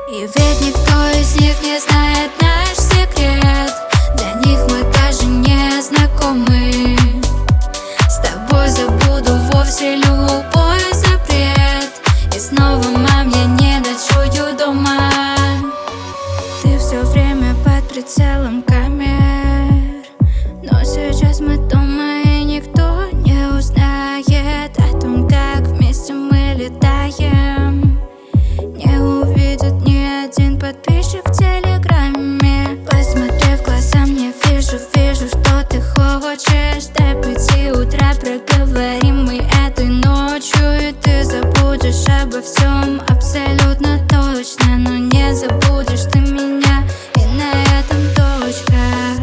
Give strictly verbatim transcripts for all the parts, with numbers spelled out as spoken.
И ведь никто из них не знает наш секрет. Для них мы даже не знакомы. С тобой забуду вовсе любой запрет. И снова, мам, я не ночую дома. Ты все время под прицелом камер, но сейчас мы дома, и никто не узнает о том, как вместе мы летаем. Не увидит ни один подписчик в телеграме. Посмотри в глаза мне, вижу, вижу, что ты хочешь. До пяти утра проговорим мы этой ночью, и ты забудешь обо всем абсолютно точно. Но не забудешь ты меня, и на этом точка.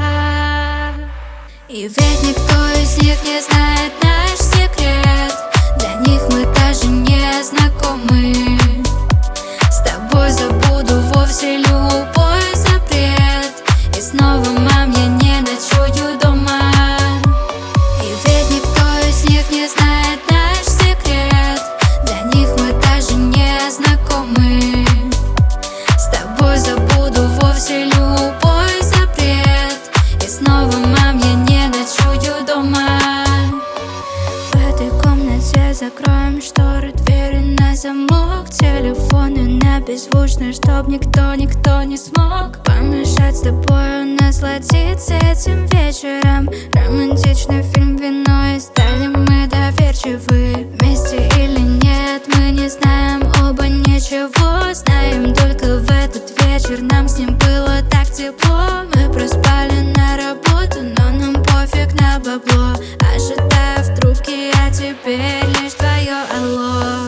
И ведь никто из них не знает наш секрет. Для них мы даже не знакомы. С тобой забуду вовсе любой запрет. И снова, мам, я не ночую дома. И ведь никто из них не знает наш секрет. Для них мы даже не знакомы. С тобой забуду вовсе любой запрет. И снова, мам, я не ночую дома. В этой комнате закроем шторы, двери на замок, телефоны на беззвучно, чтоб никто, никто не смог помешать с тобою насладиться этим вечером. Романтичный фильм, вино, и стали мы доверчивы. Вместе или нет, мы не знаем оба ничего. Знаем только в этот вечер нам с ним было так тепло. Мы проспали на работу, но нам пофиг на бабло. Ожидаю в трубке, а теперь лишь твое алло.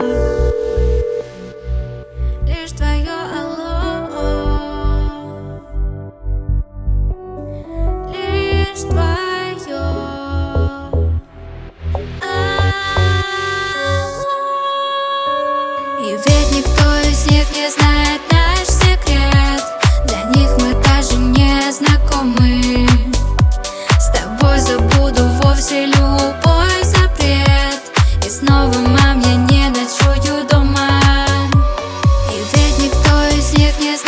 Лишь твое алло. Лишь твое алло. И ведь никто из них не знает наш секрет. Для них мы даже не знакомы. С тобой забуду вовсе любой запрет. И снова, мам, я не ночую дома. И ведь никто из них не знает